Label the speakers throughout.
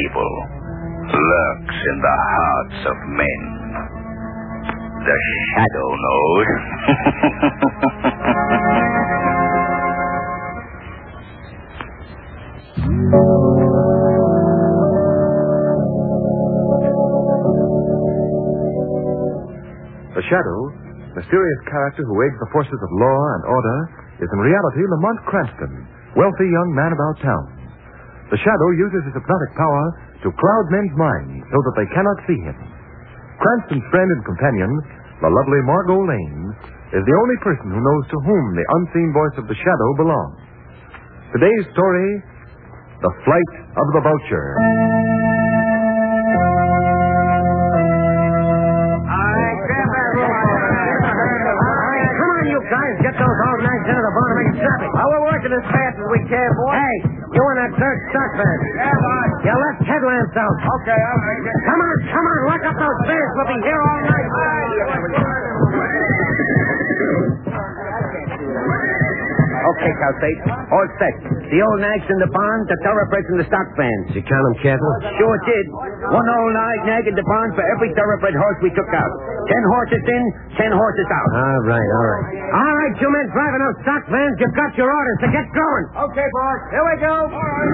Speaker 1: evil lurks in the hearts of men. The Shadow knows.
Speaker 2: The Shadow, mysterious character who aids the forces of law and order, is in reality Lamont Cranston, wealthy young man about town. The Shadow uses his hypnotic power to cloud men's minds so that they cannot see him. Cranston's friend and companion, the lovely Margot Lane, is the only person who knows to whom the unseen voice of the Shadow belongs. Today's story, The Flight of the Vulture.
Speaker 3: Guys, get those old nags into the barn and make it snappy.
Speaker 4: Well, we're working as fast as we can, boy.
Speaker 3: Hey, you in that third stock van.
Speaker 4: Yeah, boss.
Speaker 3: Your left headlamps out.
Speaker 4: Okay, I'll make it.
Speaker 3: Come on, lock up those vans. We'll be here all night.
Speaker 4: Okay, Calfate. All set. The old nags in the barn, the thoroughbreds in the stock vans.
Speaker 3: Did you count them careful?
Speaker 4: Sure did. One old nag in the barn for every thoroughbred horse we took out. 10 horses in, 10 horses out.
Speaker 3: All right. All right, you men driving those stock vans, you've got your orders, so get going.
Speaker 4: Okay, boss. Here we go.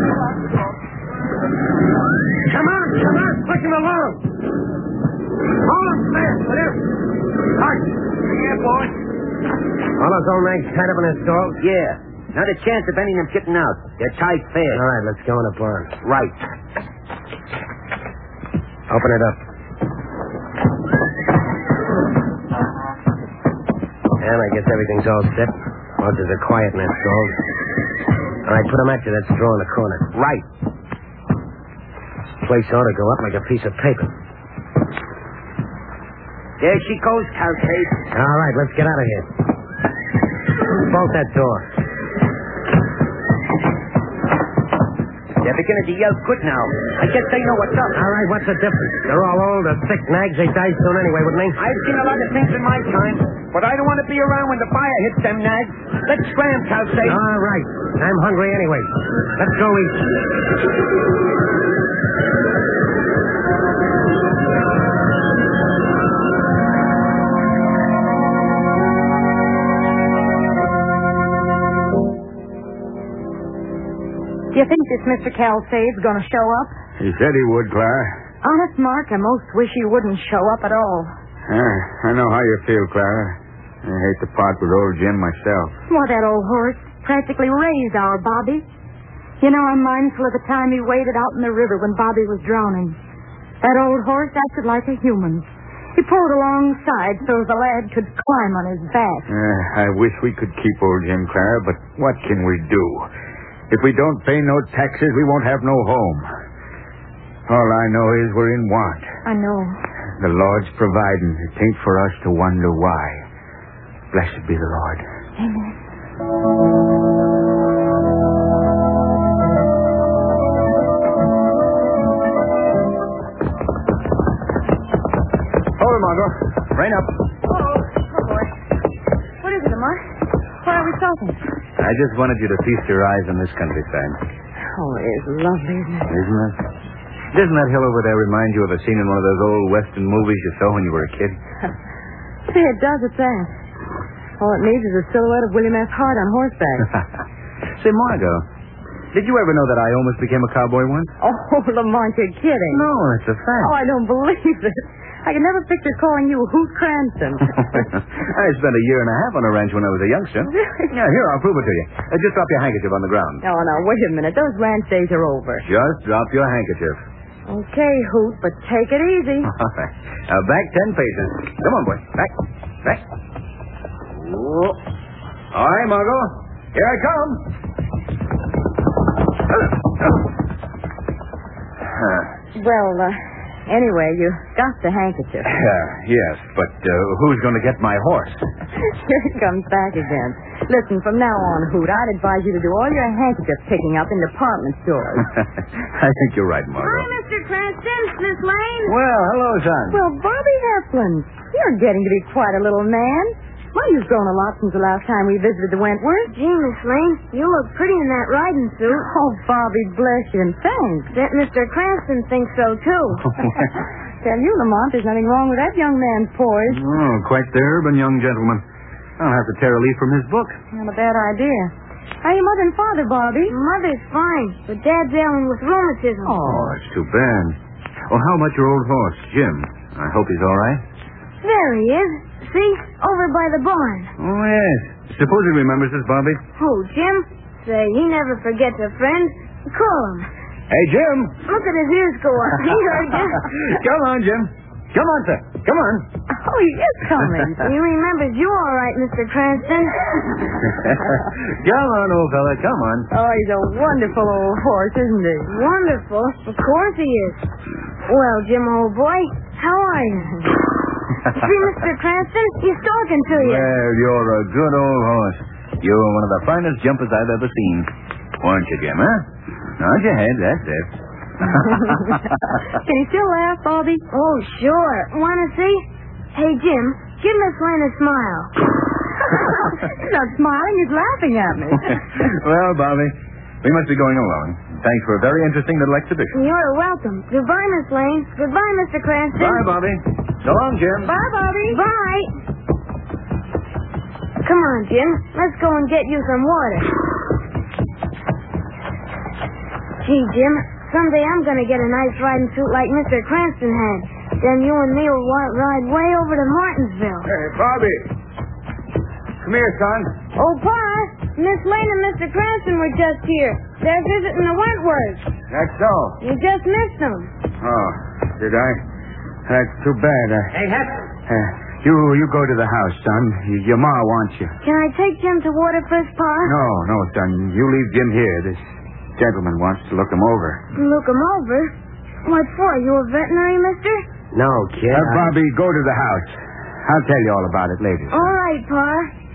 Speaker 3: Come on, push them along. Hold them fast, will you? Hard.
Speaker 4: Yeah, boss.
Speaker 3: All those old nags tied up in their stalls?
Speaker 4: Yeah. Not a chance of any of them getting out. They're tied fast.
Speaker 3: All right, let's go in the barn.
Speaker 4: Right.
Speaker 3: Open it up. And I guess everything's all set. Horses are quiet in that stall. All right, put them at you, that straw in the corner.
Speaker 4: Right.
Speaker 3: Place ought to go up like a piece of paper.
Speaker 4: There she goes, Calfate.
Speaker 3: All right, let's get out of here. Bolt that door.
Speaker 4: They're beginning to yell good now. I guess they know what's up.
Speaker 3: All right, what's the difference? They're all old or sick nags. They die soon anyway, wouldn't they?
Speaker 4: I've seen a lot of things in my time, but I don't want to be around when the fire hits them nags. Let's scram, Calfate.
Speaker 3: All right. I'm hungry anyway. Let's go eat.
Speaker 5: Do you think this Mr. Calfade's going to show up?
Speaker 1: He said he would, Clara.
Speaker 5: Honest, Mark, I most wish he wouldn't show up at all.
Speaker 1: I know how you feel, Clara. I hate to part with old Jim myself.
Speaker 5: Why, that old horse practically raised our Bobby. You know, I'm mindful of the time he waded out in the river when Bobby was drowning. That old horse acted like a human. He pulled alongside so the lad could climb on his back.
Speaker 1: I wish we could keep old Jim, Clara, but what can we do? If we don't pay no taxes, we won't have no home. All I know is we're in want.
Speaker 5: I know.
Speaker 1: The Lord's providing. It ain't for us to wonder why. Blessed be the Lord.
Speaker 5: Amen.
Speaker 2: Hold it, Margot. Rein up.
Speaker 5: Oh, boy. What is it, Lamar? Why are we stopping?
Speaker 1: I just wanted you to feast your eyes on this countryside.
Speaker 5: Oh, it is lovely, isn't it?
Speaker 1: Isn't it? Doesn't that hill over there remind you of a scene in one of those old Western movies you saw when you were a kid?
Speaker 5: See, it does at that. All it needs is a silhouette of William S. Hart on horseback.
Speaker 1: Say, Margot, did you ever know that I almost became a cowboy once?
Speaker 5: Oh, Lamont, you're kidding.
Speaker 1: No, it's a fact.
Speaker 5: Oh, I don't believe it. I can never picture calling you Hoot Cranston.
Speaker 1: I spent a year and a half on a ranch when I was a youngster.
Speaker 5: Really?
Speaker 1: Yeah, here, I'll prove it to you. Just drop your handkerchief on the ground.
Speaker 5: Oh, now, wait a minute. Those ranch days are over.
Speaker 1: Just drop your handkerchief.
Speaker 5: Okay, Hoot, but take it easy.
Speaker 1: All right. Now, back 10 paces. Come on, boy. Back. Whoa. All right, Margot. Here I come.
Speaker 5: Well, anyway, you got the handkerchief.
Speaker 1: Yes, but who's going to get my horse?
Speaker 5: Here it comes back again. Listen, from now on, Hoot, I'd advise you to do all your handkerchief picking up in department stores.
Speaker 1: I think you're right, Margot.
Speaker 5: Hi, Mr. Cranston. Miss Lane.
Speaker 1: Well, hello, son.
Speaker 5: Well, Bobby Heflin, you're getting to be quite a little man. Well, you've grown a lot since the last time we visited the Wentworth.
Speaker 6: Gee, Miss Lane, you look pretty in that riding suit.
Speaker 5: Oh, Bobby, bless you, and thanks.
Speaker 6: Bet Mr. Cranston thinks so, too.
Speaker 5: Tell you, Lamont, there's nothing wrong with that young man's poise.
Speaker 2: Oh, quite the urban young gentleman. I'll have to tear a leaf from his book.
Speaker 5: Not a bad idea. How are your mother and father, Bobby?
Speaker 6: Mother's fine, but Dad's ailing with rheumatism.
Speaker 2: Oh, that's too bad. Oh, how about your old horse, Jim? I hope he's all right.
Speaker 6: There he is. See? Over by the barn.
Speaker 2: Oh, yes. Suppose he remembers us, Bobby.
Speaker 6: Who, Jim? Say, he never forgets a friend. Call him.
Speaker 2: Hey, Jim.
Speaker 6: Look at his ears go up. He heard you.
Speaker 2: Come on, Jim. Come on, sir. Come on.
Speaker 5: Oh, he is coming.
Speaker 6: He remembers you all right, Mr. Cranston.
Speaker 2: Come on, old fella. Come on.
Speaker 5: Oh, he's a wonderful old horse, isn't he?
Speaker 6: Wonderful. Of course he is. Well, Jim, old boy, how are you? See, Mr. Cranston, he's talking to you.
Speaker 2: Well, you're a good old horse. You're one of the finest jumpers I've ever seen. Weren't you, Jim, huh? Nod your head, that's it.
Speaker 5: Can he still laugh, Bobby?
Speaker 6: Oh, sure. Want to see? Hey, Jim, give Miss Lane a smile.
Speaker 5: He's not smiling, he's laughing at me.
Speaker 2: Well, Bobby, we must be going along. Thanks for a very interesting little exhibition.
Speaker 6: You're welcome. Goodbye, Miss Lane. Goodbye, Mr. Cranston.
Speaker 2: Bye, Bobby. So long, Jim.
Speaker 5: Bye, Bobby.
Speaker 6: Bye. Come on, Jim. Let's go and get you some water. Gee, Jim, someday I'm going to get a nice riding suit like Mr. Cranston had. Then you and me will ride way over to Martinsville.
Speaker 1: Hey, Bobby. Come here, son.
Speaker 6: Oh, Pa, Miss Lane and Mr. Cranston were just here. They're visiting the Wentworths.
Speaker 1: That's so.
Speaker 6: You just missed them.
Speaker 1: Oh, did I? That's too bad.
Speaker 3: Hey, Hep.
Speaker 1: You go to the house, son. Your ma wants you.
Speaker 6: Can I take Jim to water first, Pa?
Speaker 1: No, son. You leave Jim here. This gentleman wants to look him over.
Speaker 6: Look him over? What for? You a veterinary, mister?
Speaker 3: No, kid.
Speaker 1: Bobby, go to the house. I'll tell you all about it later.
Speaker 6: All right, Pa.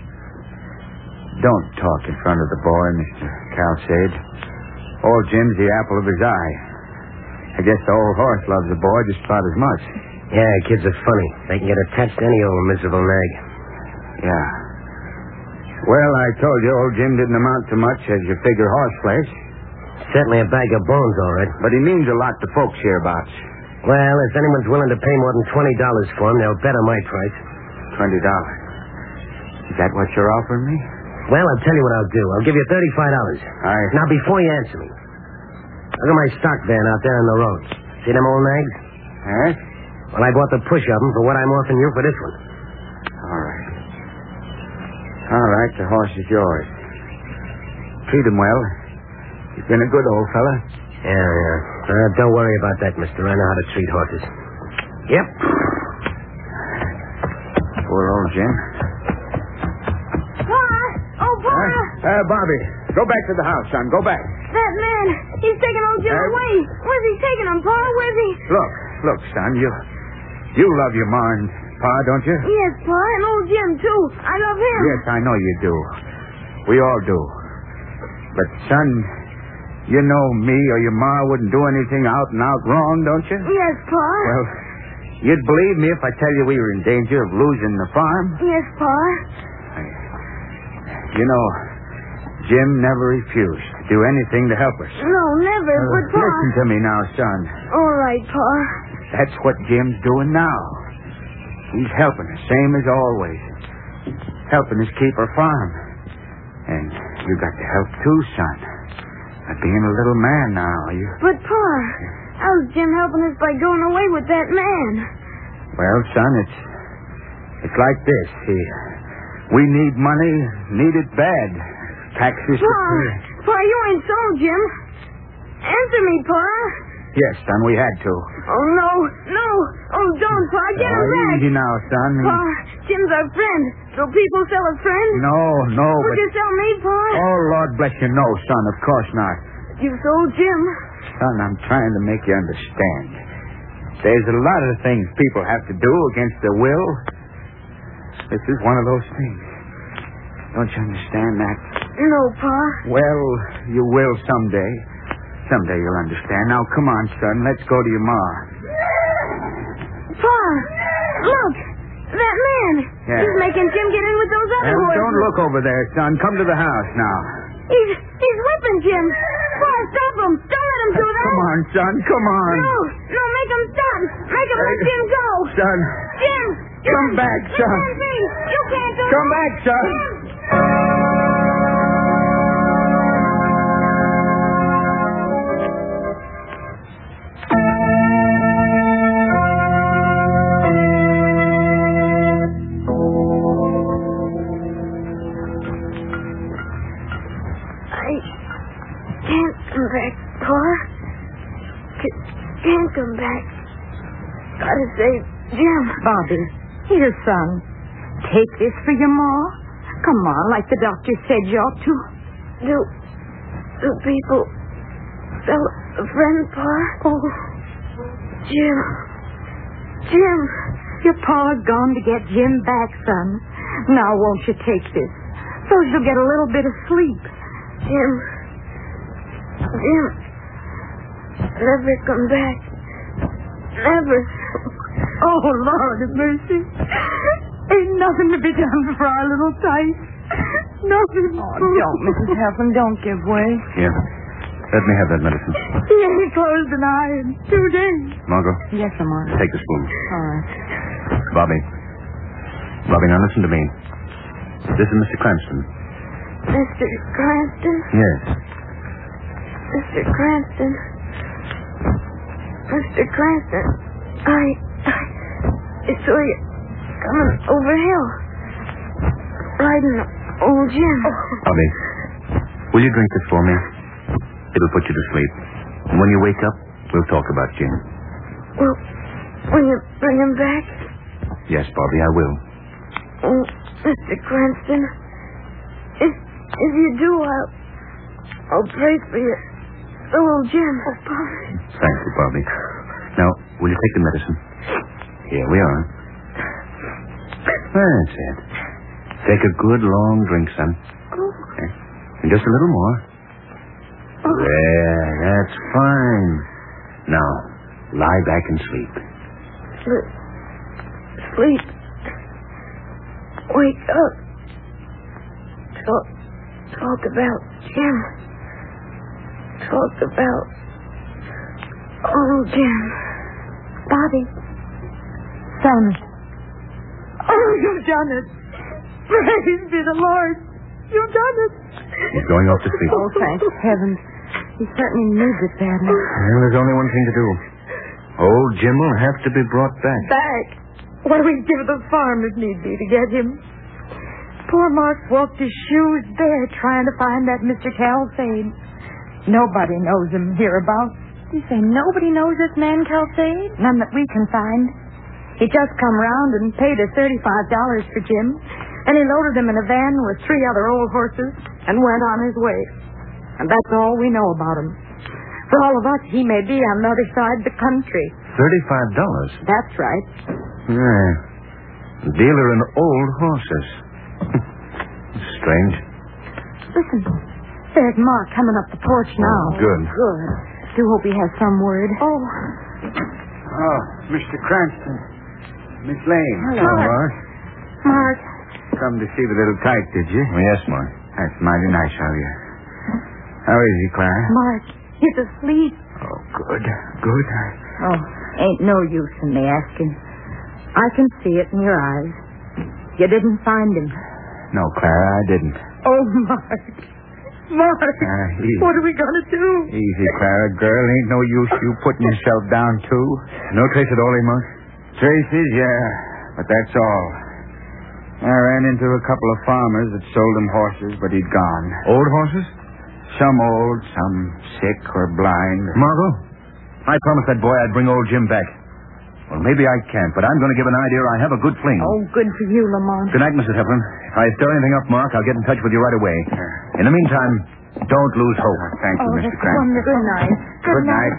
Speaker 1: Don't talk in front of the boy, Mr. Calsade. Old Jim's the apple of his eye. I guess the old horse loves the boy just about as much.
Speaker 3: Yeah, kids are funny. They can get attached to any old miserable nag.
Speaker 1: Yeah. Well, I told you old Jim didn't amount to much as you figure horse flesh.
Speaker 3: Certainly a bag of bones, all right.
Speaker 1: But he means a lot to folks hereabouts.
Speaker 3: Well, if anyone's willing to pay more than $20 for him, they'll bet on my price.
Speaker 1: $20. Is that what you're offering me?
Speaker 3: Well, I'll tell you what I'll do. I'll give you $35. Now, before you answer me, look at my stock van out there on the road. See them old nags?
Speaker 1: Yes?
Speaker 3: Well, I bought the push of them for what I'm offering you for this one.
Speaker 1: All right, the horse is yours. Treat him well. He's been a good old fella.
Speaker 3: Yeah. Don't worry about that, mister. I know how to treat horses. Yep.
Speaker 1: Poor old Jim.
Speaker 6: Pa! Oh, Pa!
Speaker 1: Bobby, go back to the house, son. Go back.
Speaker 6: That man, he's taking old Jim away. Where's he taking him, Pa? Where's he?
Speaker 1: Look, son, you love your ma and Pa, don't you?
Speaker 6: Yes, Pa, and old Jim, too. I love him.
Speaker 1: Yes, I know you do. We all do. But, son, you know me or your ma wouldn't do anything out and out wrong, don't you?
Speaker 6: Yes, Pa.
Speaker 1: Well, you'd believe me if I tell you we were in danger of losing the farm?
Speaker 6: Yes, Pa.
Speaker 1: You know, Jim never refused to do anything to help us.
Speaker 6: No, never, but Pa...
Speaker 1: Listen to me now, son.
Speaker 6: All right, Pa.
Speaker 1: That's what Jim's doing now. He's helping us, same as always. Helping us keep our farm. And you got to help too, son. By being a little man now, you...
Speaker 6: But, Pa, how's Jim helping us by going away with that man?
Speaker 1: Well, son, it's like this. We need money, need it bad. Taxes...
Speaker 6: Pa, you ain't sold, Jim. Answer me, Pa.
Speaker 1: Yes, son, we had to.
Speaker 6: Oh, no. Oh, don't, Pa. Get him back.
Speaker 1: Easy now, son.
Speaker 6: Pa, Jim's our friend. So people sell a friend?
Speaker 1: No,
Speaker 6: Would you sell me, Pa?
Speaker 1: Oh, Lord bless you, no, son, of course not.
Speaker 6: You sold Jim.
Speaker 1: Son, I'm trying to make you understand. There's a lot of things people have to do against their will. This is one of those things. Don't you understand that?
Speaker 6: No, Pa.
Speaker 1: Well, you will someday. Someday you'll understand. Now, come on, son. Let's go to your ma.
Speaker 6: Pa, look. That man.
Speaker 1: Yeah.
Speaker 6: He's making Jim get in with those other horses.
Speaker 1: Don't look over there, son. Come to the house now.
Speaker 6: He's whipping Jim. Paul, stop him. Don't let him do that.
Speaker 1: Come on, son. Come on.
Speaker 6: No, make him stop. Make him let Jim go.
Speaker 1: Son.
Speaker 6: Jim.
Speaker 1: Come back, son.
Speaker 6: You can't do
Speaker 1: Come
Speaker 6: that.
Speaker 1: back, son.
Speaker 6: Come back, Pa. Can't come back. Gotta save Jim.
Speaker 5: Bobby, here, son. Take this for your ma. Come on, like the doctor said you ought to.
Speaker 6: Do people tell a friend, Pa?
Speaker 5: Oh,
Speaker 6: Jim.
Speaker 5: your pa's gone to get Jim back, son. Now won't you take this? So you'll get a little bit of sleep.
Speaker 6: Jim, never come back. Never.
Speaker 5: Oh, Lord have mercy. Ain't nothing to be done for our little Tice. Nothing. Oh, don't, Mrs. Heflin, don't give way.
Speaker 2: Here. Let me have that medicine.
Speaker 5: He ain't closed an eye in 2 days.
Speaker 2: Margot,
Speaker 5: Yes, Lamar.
Speaker 2: take the spoon.
Speaker 5: All right.
Speaker 2: Bobby, now listen to me. This is Mr. Cranston.
Speaker 6: Mr. Cranston?
Speaker 2: Yes.
Speaker 6: Mr. Cranston. Mr. Cranston. I saw you coming over hill. Riding old Jim.
Speaker 2: Bobby, will you drink this for me? It'll put you to sleep. And when you wake up, we'll talk about Jim.
Speaker 6: Well, will you bring him back?
Speaker 2: Yes, Bobby, I will.
Speaker 6: Oh, Mr. Cranston. If you do, I'll pray for you. So will Jim. Oh, Bobby.
Speaker 2: Thank you, Bobby. Now, will you take the medicine? Here we are. That's it. Take a good long drink, son. Okay. And just a little more. There, that's fine. Now, lie back and sleep.
Speaker 6: Sleep. Wake up. Talk about Jim. Talk about old Jim.
Speaker 5: Bobby. Son. Oh, you've done it. Praise be the Lord. You've done it.
Speaker 2: He's going off to sleep.
Speaker 5: Oh, thank heavens. He certainly needs it badly.
Speaker 2: Well, there's only one thing to do. Old Jim will have to be brought back.
Speaker 5: Back? Why, we'd give the farm if need be to get him. Poor Mark walked his shoes bare trying to find that Mr. Calsade. Nobody knows him hereabouts. You say nobody knows this man Calsade? None that we can find. He just come round and paid us $35 for Jim, and he loaded him in a van with 3 other old horses and went on his way. And that's all we know about him. For all of us, he may be on the other side of the country.
Speaker 2: $35?
Speaker 5: That's right.
Speaker 2: Yeah. Dealer in old horses. Strange.
Speaker 5: Listen, there's Mark coming up the porch now.
Speaker 2: Oh, good.
Speaker 5: Good. Do hope he has some word.
Speaker 1: Oh, Mr. Cranston. Miss Lane.
Speaker 5: Hello.
Speaker 2: Mark.
Speaker 5: Mark.
Speaker 1: Come to see the little tyke, did you?
Speaker 2: Oh, yes, Mark.
Speaker 1: That's mighty nice of you. How is he, Clara?
Speaker 5: Mark, he's asleep.
Speaker 1: Oh, good. Good.
Speaker 5: Oh, ain't no use in me asking. I can see it in your eyes. You didn't find him.
Speaker 1: No, Clara, I didn't.
Speaker 5: Oh, Mark. Mark,
Speaker 1: easy.
Speaker 5: what are we going to do?
Speaker 1: Easy, Clara, girl. Ain't no use you putting yourself down, too.
Speaker 2: No trace at all, Mark?
Speaker 1: Traces, yeah. But that's all. I ran into a couple of farmers that sold him horses, but he'd gone.
Speaker 2: Old horses?
Speaker 1: Some old, some sick or blind.
Speaker 2: Margot, I promised that boy I'd bring old Jim back. Well, maybe I can't, but I'm going to give an idea I have a good fling.
Speaker 5: Oh, good for you, Lamont.
Speaker 2: Good night, Mrs. Heflin. If I stir anything up, Mark, I'll get in touch with you right away. In the meantime, don't lose hope.
Speaker 1: Thank you, Mr.
Speaker 5: That's
Speaker 1: Cranston.
Speaker 5: wonderful. Good night.
Speaker 1: Good night.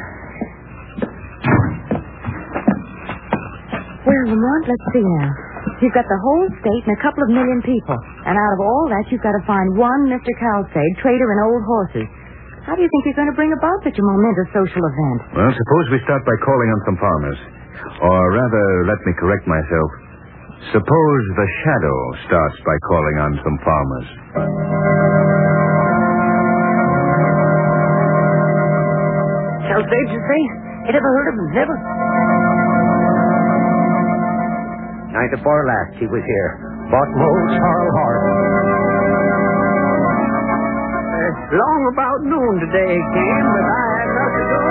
Speaker 5: Well, Lamont, let's see now. You've got the whole state and a couple of million people. And out of all that, you've got to find one Mr. Calsade, trader in old horses. How do you think you're going to bring about such a momentous social event?
Speaker 2: Well, suppose we start by calling on some farmers. Or rather, let me correct myself.
Speaker 1: Suppose the Shadow starts by calling on some farmers.
Speaker 3: Palisades, you say? You never heard of him, never? Night before last, he was here. Bought old Charles Hart. Long about noon today he came, but I had got to go.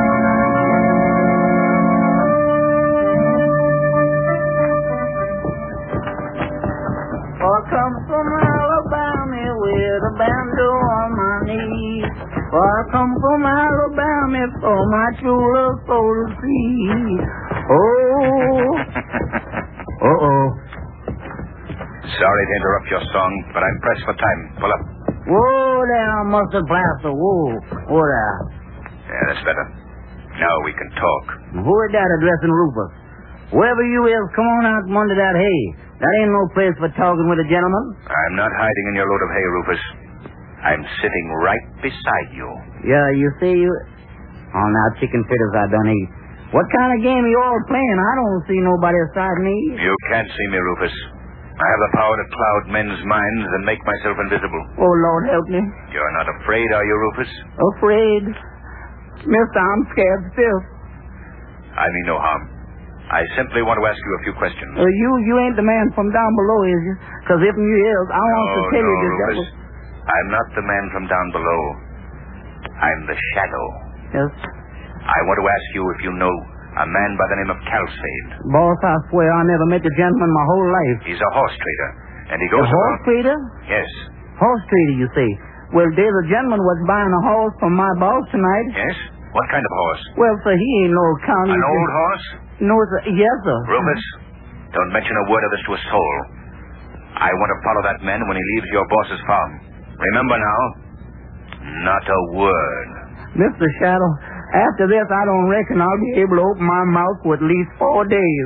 Speaker 7: I come from Alabama with a banjo on my knee. I come from Alabama for my true love for to see. Oh.
Speaker 1: Uh-oh.
Speaker 8: Sorry to interrupt your song, but I'm pressed for time. Pull up.
Speaker 7: Whoa there, Mr. Plaster. Whoa there.
Speaker 8: Yeah, that's better. Now we can talk.
Speaker 7: Who is that addressing Rufus? Whoever you is, come on out from under that hay. That ain't no place for talking with a gentleman.
Speaker 8: I'm not hiding in your load of hay, Rufus. I'm sitting right beside you.
Speaker 7: Yeah, you see, you... Oh, now, chicken fritters I done eat. What kind of game are you all playing? I don't see nobody aside me.
Speaker 8: You can't see me, Rufus. I have the power to cloud men's minds and make myself invisible.
Speaker 7: Oh, Lord, help me.
Speaker 8: You're not afraid, are you, Rufus?
Speaker 7: Afraid? Mister, I'm scared stiff.
Speaker 8: I mean no harm. I simply want to ask you a few questions.
Speaker 7: You ain't the man from down below, is you? Because if you is, I want to tell you this.
Speaker 8: Rufus. I'm not the man from down below. I'm the Shadow.
Speaker 7: Yes?
Speaker 8: I want to ask you if you know a man by the name of Calcade.
Speaker 7: Boss, I swear I never met a gentleman my whole life.
Speaker 8: He's a horse trader, and he goes
Speaker 7: A horse trader?
Speaker 8: Yes.
Speaker 7: Horse trader, you say? Well, there's a gentleman was buying a horse from my boss tonight.
Speaker 8: Yes? What kind of horse?
Speaker 7: Well, sir, he ain't no county.
Speaker 8: An old horse?
Speaker 7: No, sir. Yes, sir.
Speaker 8: Rufus, don't mention a word of this to a soul. I want to follow that man when he leaves your boss's farm. Remember now, not a word.
Speaker 7: Mr. Shadow, after this, I don't reckon I'll be able to open my mouth for at least 4 days.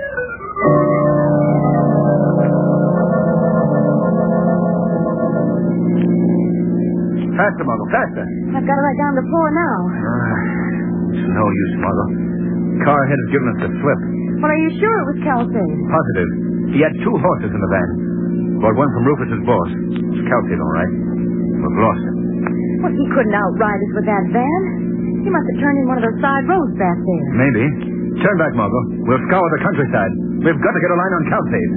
Speaker 1: Faster, Muggle, faster.
Speaker 5: I've got it right down the floor now.
Speaker 1: It's no use, Muggle. Car ahead has given us the slip.
Speaker 5: Well, are you sure it was Calcade?
Speaker 1: Positive. He had 2 horses in the van. Bought one from Rufus's boss. It's Calcade, all right. We've lost him.
Speaker 5: Well, he couldn't outride us with that van. He must have turned in one of those side roads back there.
Speaker 1: Maybe. Turn back, Muggle. We'll scour the countryside. We've got to get a line on Calcade.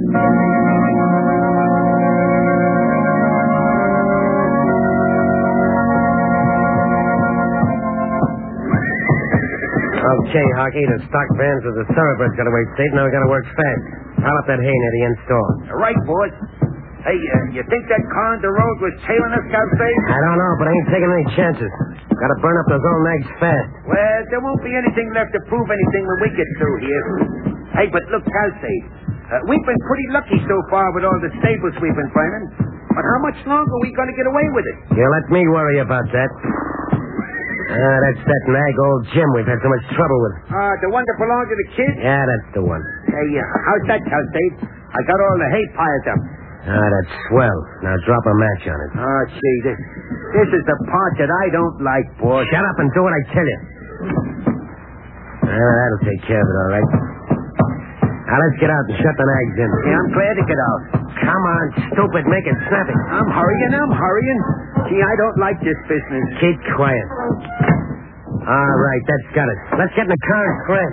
Speaker 3: Okay, Hockey, the stock vans with the thoroughbreds got away safe. Now we got to work fast. Pile up that hay near the end store.
Speaker 4: Right, boys. Hey, you think that car on the road was tailing us, Calcade?
Speaker 3: I don't know, but I ain't taking any chances. Got to burn up those old nags fast.
Speaker 4: Well, there won't be anything left to prove anything when we get through here. Hey, but look, Calcade, we've been pretty lucky so far with all the stables we've been burning. But how much longer are we going to get away with it?
Speaker 3: You let me worry about that. That's that nag old Jim we've had so much trouble with.
Speaker 4: The one that belonged to the kid?
Speaker 3: Yeah, that's the one.
Speaker 4: Hey, how's that, Calcade? I got all the hay piled up.
Speaker 3: That's swell. Now drop a match on it.
Speaker 4: Oh, gee, this is the part that I don't like, boss.
Speaker 3: Shut up and do what I tell you. That'll take care of it, all right. Now let's get out and shut the nags in.
Speaker 4: Yeah, I'm glad to get out.
Speaker 3: Come on, stupid, make it snappy.
Speaker 4: I'm hurrying. Gee, I don't like this business.
Speaker 3: Keep quiet. All right, that's got it. Let's get in the car and scram.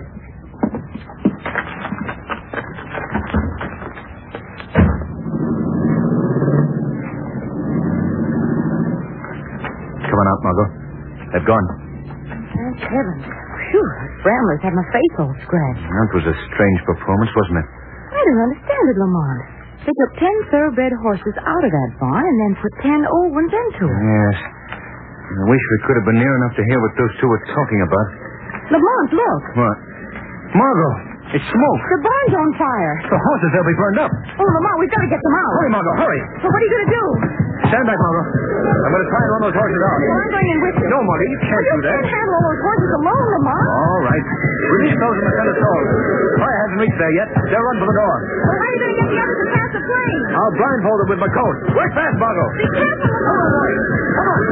Speaker 1: Come on out, Muggle. They've gone.
Speaker 5: Thank heavens. Phew, Bramley's had my face all scratched.
Speaker 1: That was a strange performance, wasn't it?
Speaker 5: I don't understand it, Lamont. They took 10 thoroughbred horses out of that barn and then put 10 old ones into it.
Speaker 1: Yes. I wish we could have been near enough to hear what those two were talking about.
Speaker 5: Lamont, look.
Speaker 1: What? Margot, it's smoke.
Speaker 5: The barn's on fire.
Speaker 1: The horses, they'll be burned up.
Speaker 5: Oh, Lamont, we've got to get them out.
Speaker 1: Hurry, Margot, hurry.
Speaker 5: So what are you going to do?
Speaker 1: Stand back, Margot. I'm going to try and run those horses out.
Speaker 5: Well, I'm going in with you.
Speaker 1: No, Margot, you can't do that.
Speaker 5: You can't handle all those horses alone, Lamont.
Speaker 1: All right. Release those in the center stall. Fire hasn't reached there yet. They'll run for the door.
Speaker 5: Well, how are you going to get the others to pass the plane?
Speaker 1: I'll blindfold them with my coat. Work fast, Margot.
Speaker 5: Be careful, Lamont.
Speaker 1: Come on.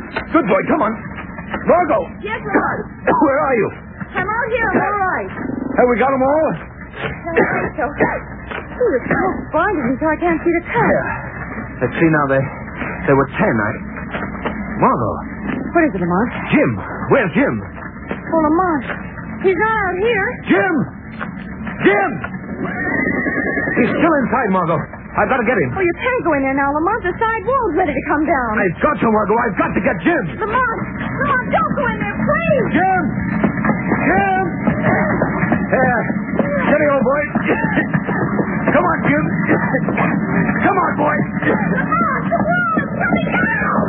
Speaker 2: Good boy, come on. Margot!
Speaker 5: Yes, Lamont.
Speaker 2: Where are you?
Speaker 5: I'm out here. I'm all right.
Speaker 2: Have we got them all?
Speaker 5: I think so. Ooh, the smoke's blinding me so I can't see the car.
Speaker 2: Let's see now. There were 10. Margot.
Speaker 5: What is it, Lamont?
Speaker 2: Jim. Where's Jim?
Speaker 5: Oh, Lamont. He's not out here.
Speaker 2: Jim! Jim! He's still inside, Margot. I've got to get him.
Speaker 5: Oh, you can't go in there now, Lamont. The side wall's ready to come down.
Speaker 2: I've got to, Margot. I've got to get Jim.
Speaker 5: Lamont, don't go in there, please.
Speaker 2: Jim! Jim! There. Steady, old boy. Come on, Jim. Come on, boy.
Speaker 5: Lamont, the wall is coming down.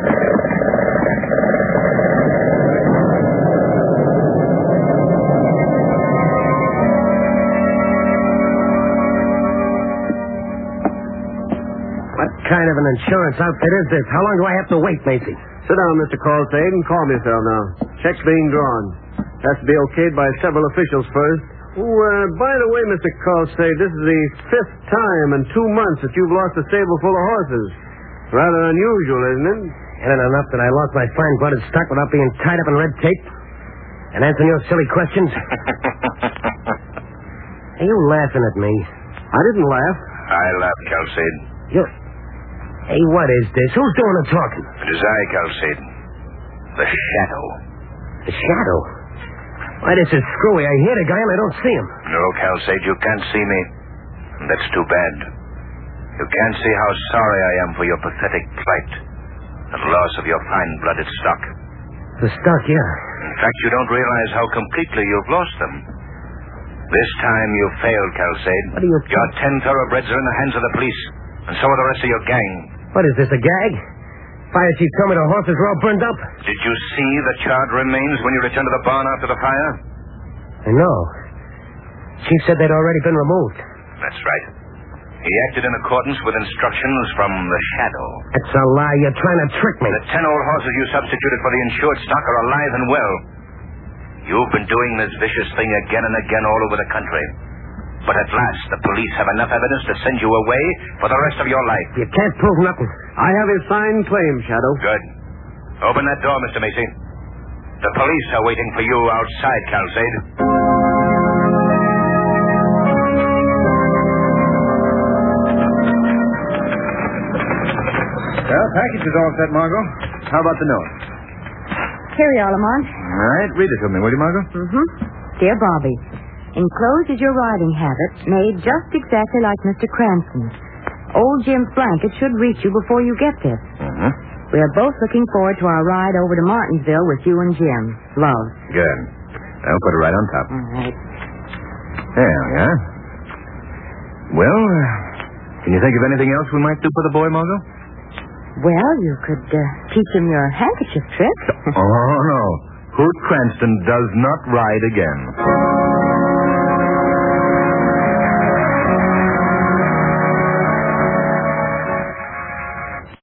Speaker 3: What kind of an insurance outfit is this? How long do I have to wait, Macy?
Speaker 9: Sit down, Mr. Colsade, and calm yourself now. Check's being drawn. Has to be okayed by several officials first. By the way, Mr. Colsade, this is the 5th time in 2 months that you've lost a stable full of horses. Rather unusual, isn't it?
Speaker 3: Isn't it enough that I lost my fine-blooded stock without being tied up in red tape? And answering your silly questions? Are you laughing at me?
Speaker 9: I didn't laugh.
Speaker 8: I laughed, Calcade.
Speaker 3: Hey, what is this? Who's doing the talking?
Speaker 8: It is I, Calcade. The Shadow.
Speaker 3: The Shadow? Why, this is screwy. I hear the guy and I don't see him.
Speaker 8: No, Calcade, you can't see me. And that's too bad. You can't see how sorry I am for your pathetic plight and loss of your fine-blooded stock.
Speaker 3: The stock, yeah.
Speaker 8: In fact, you don't realize how completely you've lost them. This time you failed, Calcade.
Speaker 3: What are you...
Speaker 8: Your 10 thoroughbreds are in the hands of the police, and so are the rest of your gang.
Speaker 3: What is this, a gag? Fire chief told me the horses were all burned up.
Speaker 8: Did you see the charred remains when you returned to the barn after the fire?
Speaker 3: I know. Chief said they'd already been removed.
Speaker 8: That's right. He acted in accordance with instructions from the Shadow.
Speaker 3: That's a lie. You're trying to trick me.
Speaker 8: The 10 old horses you substituted for the insured stock are alive and well. You've been doing this vicious thing again and again all over the country. But at last, the police have enough evidence to send you away for the rest of your life.
Speaker 3: You can't prove nothing.
Speaker 9: I have his signed claim, Shadow.
Speaker 8: Good. Open that door, Mr. Macy. The police are waiting for you outside, Calcade.
Speaker 2: Well, package is all set, Margot. How about the note?
Speaker 5: Here we are, Lamont.
Speaker 2: All right, read it to me, will you, Margot?
Speaker 5: Mm-hmm. Dear Bobby, enclosed is your riding habit, made just exactly like Mr. Cranston's. Old Jim's blanket should reach you before you get this.
Speaker 2: Mm-hmm.
Speaker 5: We are both looking forward to our ride over to Martinsville with you and Jim. Love.
Speaker 2: Good. I'll put it right on top.
Speaker 5: All right.
Speaker 2: There we are. Well, can you think of anything else we might do for the boy, Margot?
Speaker 5: Well, you could teach him your handkerchief trick.
Speaker 2: Oh, no. Hoot Cranston does not ride again.